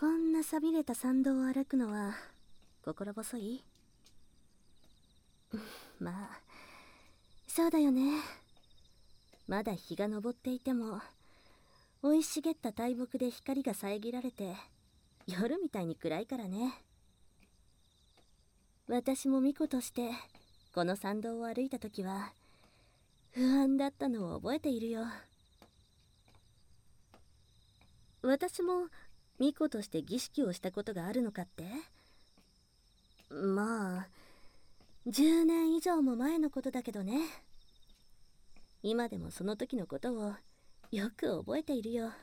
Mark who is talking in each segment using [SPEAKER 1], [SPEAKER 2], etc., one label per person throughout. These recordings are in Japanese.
[SPEAKER 1] こんな寂れた参道を歩くのは心細い？まあそうだよね。まだ日が昇っていても生い茂った大木で光が遮られて夜みたいに暗いからね。私も巫女としてこの参道を歩いた時は不安だったのを覚えているよ。私も巫女として儀式をしたことがあるのかって？まあ10年以上も前のことだけどね。今でもその時のことをよく覚えているよ。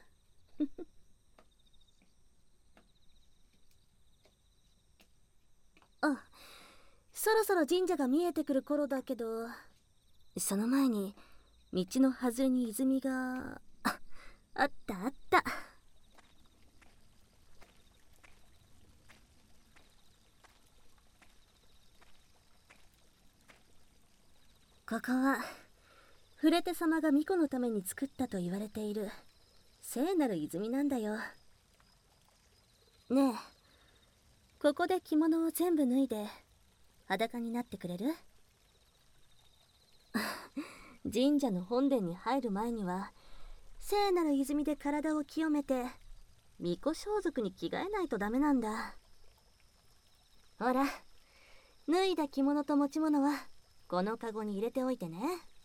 [SPEAKER 1] あ、そろそろ神社が見えてくる頃だけど、その前に道の外れに泉があったあった。ここは触れ手様が巫女のために作ったと言われている聖なる泉なんだよ。ねえ、ここで着物を全部脱いで裸になってくれる？神社の本殿に入る前には聖なる泉で体を清めて巫女装束に着替えないとダメなんだ。ほら、脱いだ着物と持ち物はこのカゴに入れておいてね。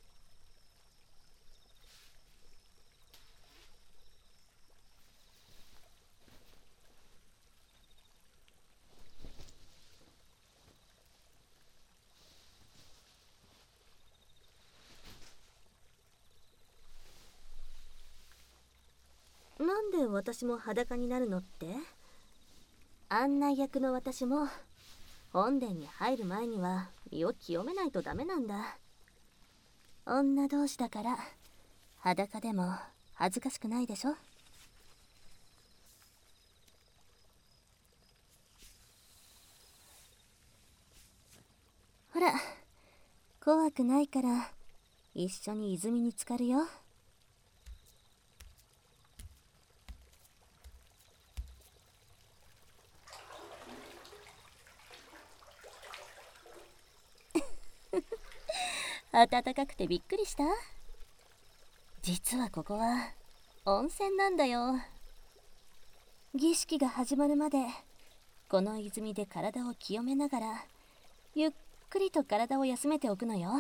[SPEAKER 1] なんで私も裸になるのって？案内役の私も本殿に入る前には身を清めないとダメなんだ。女同士だから裸でも恥ずかしくないでしょ？ほら、怖くないから一緒に泉に浸かるよ。暖かくてびっくりした？実はここは温泉なんだよ。儀式が始まるまでこの泉で体を清めながらゆっくりと体を休めておくのよ。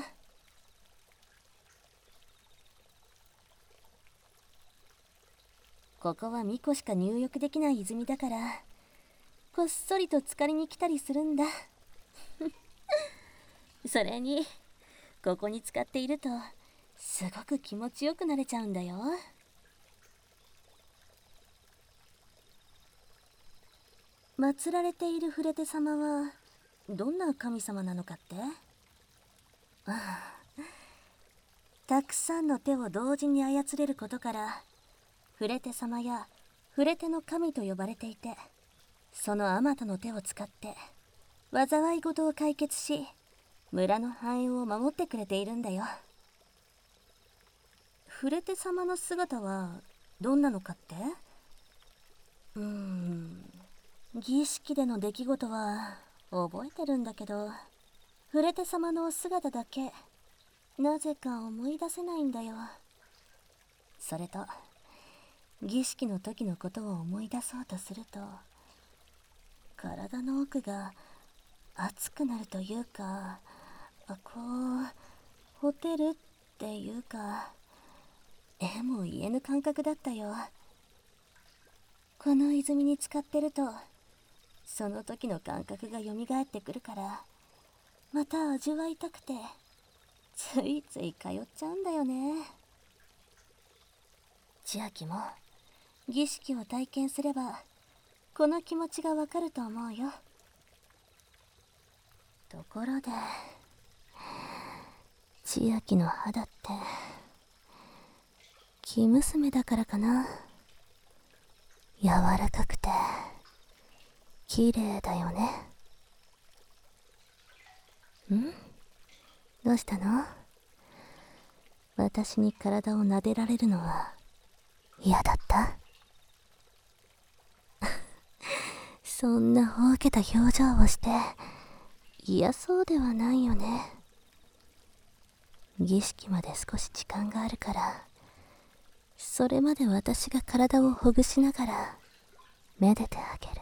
[SPEAKER 1] ここは巫女しか入浴できない泉だからこっそりと浸かりに来たりするんだ。それにここに浸かっているとすごく気持ちよくなれちゃうんだよ。祀られている触れ手様はどんな神様なのかって？たくさんの手を同時に操れることから触れ手様や触れ手の神と呼ばれていて、そのあまたの手を使って災い事を解決し村の繁栄を守ってくれているんだよ。触れ手様の姿はどんなのかって？儀式での出来事は覚えてるんだけど、触れ手様のお姿だけなぜか思い出せないんだよ。それと儀式の時のことを思い出そうとすると体の奥が熱くなるというか、ほてるっていうか、絵も言えぬ感覚だったよ。この泉に浸かってるとその時の感覚がよみがえってくるからまた味わいたくてついつい通っちゃうんだよね。千秋も儀式を体験すればこの気持ちがわかると思うよ。ところで千秋の肌って生娘だからかな。柔らかくて綺麗だよね。どうしたの？私に体を撫でられるのは嫌だった？ そんなほうけた表情をして嫌そうではないよね。儀式まで少し時間があるから、それまで私が体をほぐしながらめでてあげる。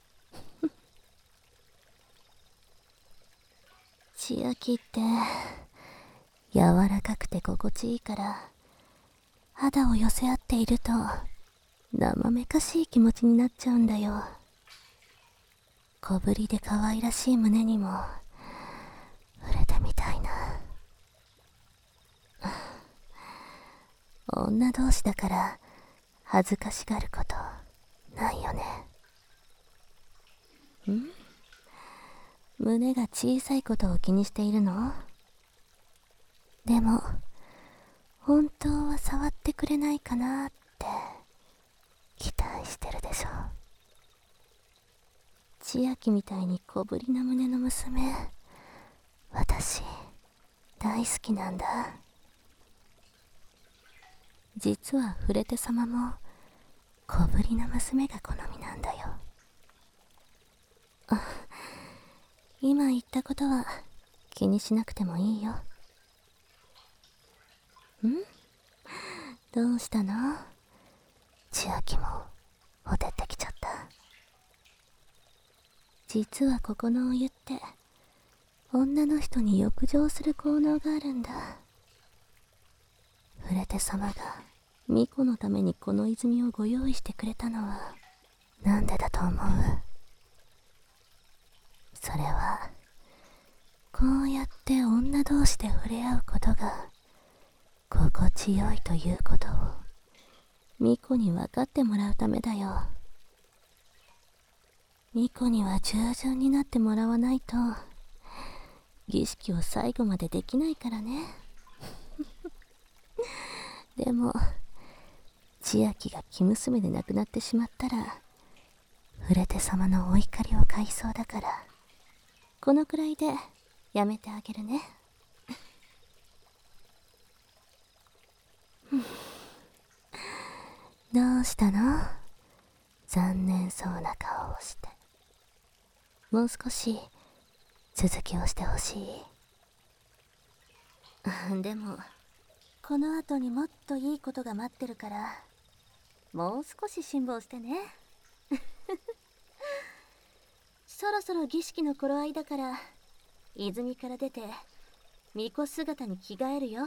[SPEAKER 1] 千秋って柔らかくて心地いいから、肌を寄せ合っていると生めかしい気持ちになっちゃうんだよ。小ぶりで可愛らしい胸にも触れてみたいな。女同士だから恥ずかしがることないよね。胸が小さいことを気にしているの？でも本当は触ってくれないかなって期待してるでしょ。千秋みたいに小ぶりな胸の娘、私大好きなんだ。実は触れて様も小ぶりな娘が好みなんだよ。今言ったことは気にしなくてもいいよ。どうしたの？千秋もほてってきちゃった。実はここのお湯って女の人に浴場する効能があるんだ。触れて様が巫女のためにこの泉をご用意してくれたのはなんでだと思う？それはこうやって女同士で触れ合うことが心地よいということを巫女に分かってもらうためだよ。巫女には従順になってもらわないと儀式を最後までできないからね。でも千秋が生娘で亡くなってしまったら触れて様のお怒りを買いそうだから、このくらいでやめてあげるね。どうしたの？残念そうな顔をして。もう少し続きをしてほしい。でもこの後にもっといいことが待ってるから、もう少し辛抱してね。そろそろ儀式の頃合いだから、泉から出て巫女姿に着替えるよ。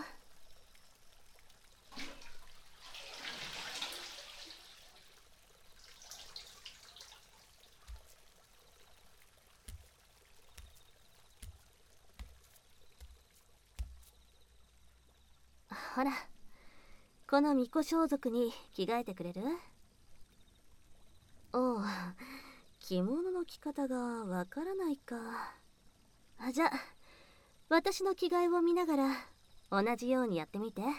[SPEAKER 1] ほら、この巫女装束に着替えてくれる？おう、着物の着方がわからないか。じゃあ私の着替えを見ながら同じようにやってみて。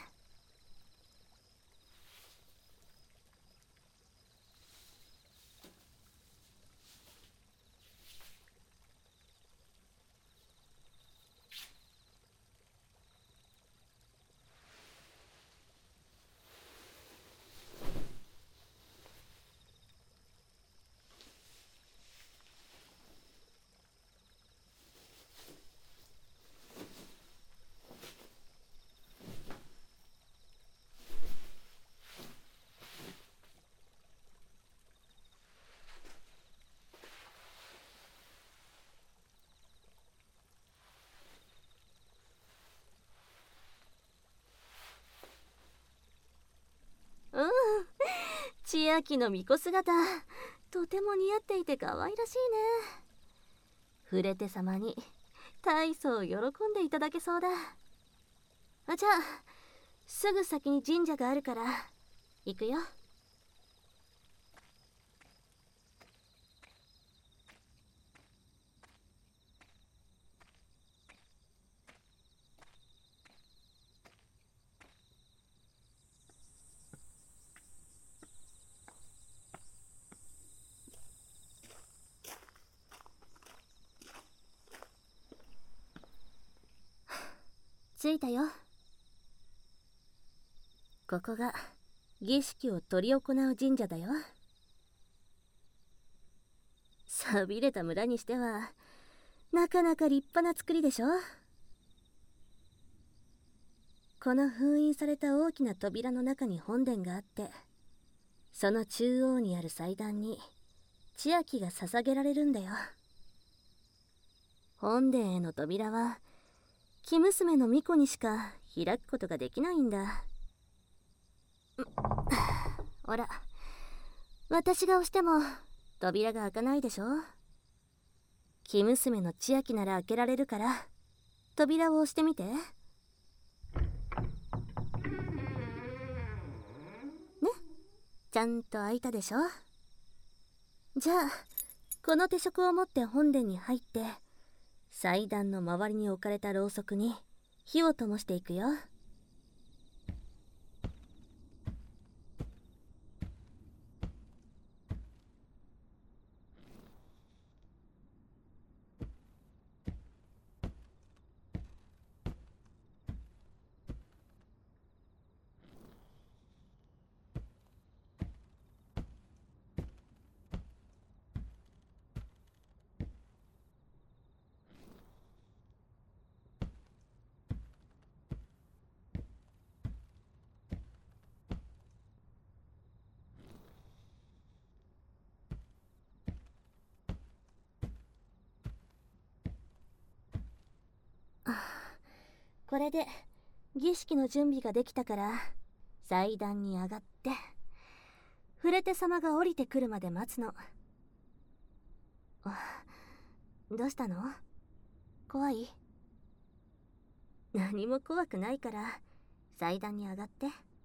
[SPEAKER 1] 千秋の巫女姿、とても似合っていて可愛らしいね。触れて様に大層喜んでいただけそうだ。じゃあすぐ先に神社があるから行くよ。着いたよ。ここが儀式を執り行う神社だよ。 さびれた村にしてはなかなか立派な作りでしょ。この封印された大きな扉の中に本殿があって、その中央にある祭壇に千秋が捧げられるんだよ。本殿への扉は生娘の巫女にしか開くことができないんだ。ほら、私が押しても扉が開かないでしょ。生娘の千秋なら開けられるから、扉を押してみて。ね、ちゃんと開いたでしょ。じゃあこの手食を持って本殿に入って、祭壇の周りに置かれたろうそくに火を灯していくよ。これで儀式の準備ができたから、祭壇に上がって触れて様が降りてくるまで待つの。どうしたの？怖い？何も怖くないから、祭壇に上がって。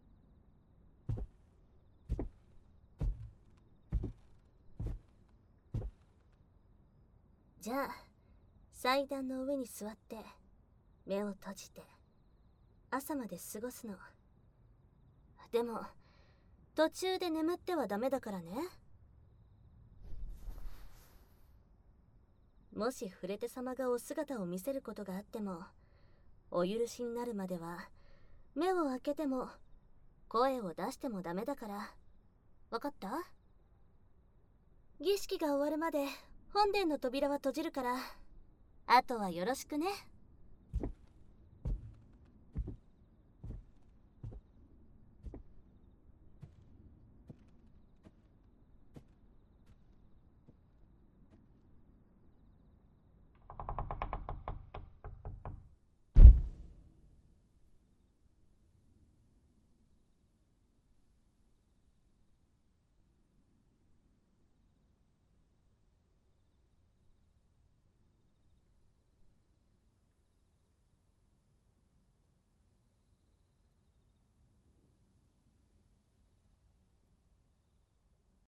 [SPEAKER 1] じゃあ祭壇の上に座って目を閉じて朝まで過ごすの。でも途中で眠ってはダメだからね。もし触れて様がお姿を見せることがあっても、お許しになるまでは目を開けても声を出してもダメだから。わかった？儀式が終わるまで本殿の扉は閉じるから、あとはよろしくね。